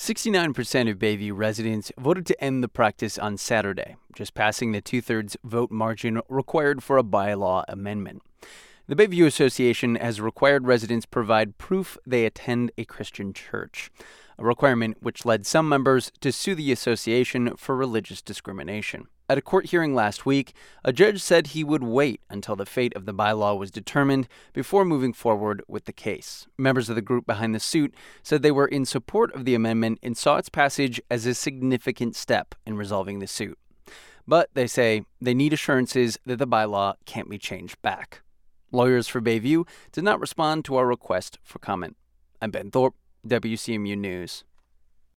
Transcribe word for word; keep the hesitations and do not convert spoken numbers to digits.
sixty-nine percent of Bayview residents voted to end the practice on Saturday, just passing the two-thirds vote margin required for a bylaw amendment. The Bayview Association has required residents provide proof they attend a Christian church, a requirement which led some members to sue the association for religious discrimination. At a court hearing last week, a judge said he would wait until the fate of the bylaw was determined before moving forward with the case. Members of the group behind the suit said they were in support of the amendment and saw its passage as a significant step in resolving the suit. But they say they need assurances that the bylaw can't be changed back. Lawyers for Bayview did not respond to our request for comment. I'm Ben Thorpe, W C M U News.